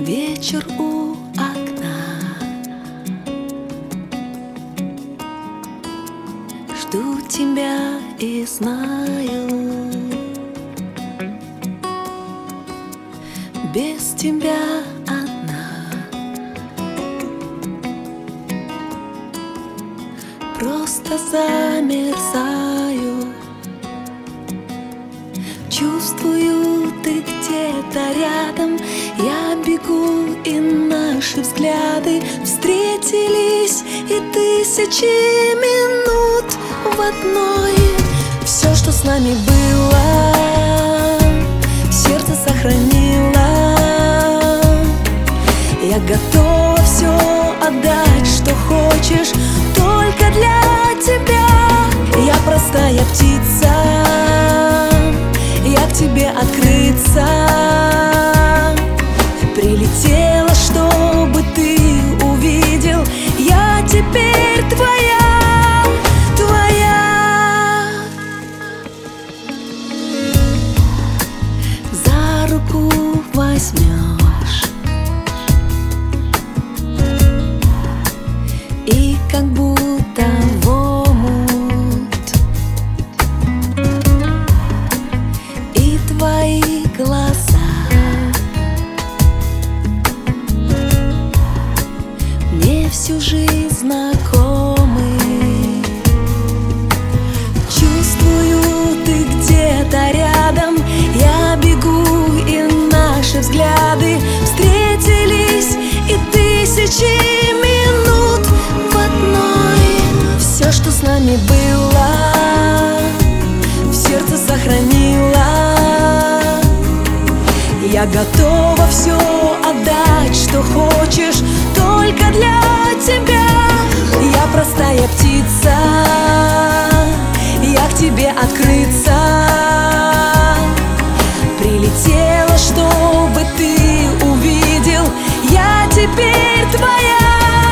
Вечер у окна, жду тебя и знаю, без тебя одна, просто замерзаю. Чувствую, ты где-то рядом, я бегу, и наши взгляды встретились, и тысячи минут в одной. Все, что с нами было, сердце сохранило. Я готова все отдать, что хочешь, только для тебя. Я простая птица, я к тебе открыться прилетела, чтобы ты увидел. Я теперь твоя, твоя. За руку возьмешь, и как будто в омут, и твои глаза мне всю жизнь знакомы. Чувствую, ты где-то рядом, я бегу, и наши взгляды встретились, и тысячи минут в одной. Все, что с нами было, в сердце сохранила. Я готова все отдать, что хочешь, только для тебя. Я простая птица, я к тебе открыться прилетела, чтобы ты увидел. Я теперь твоя.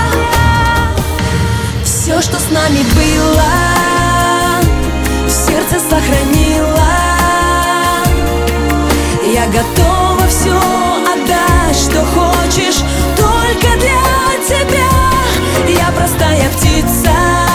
Все, что с нами было, в сердце сохранила. Я готова все отдать, что хочешь, только для тебя. Я простая птица,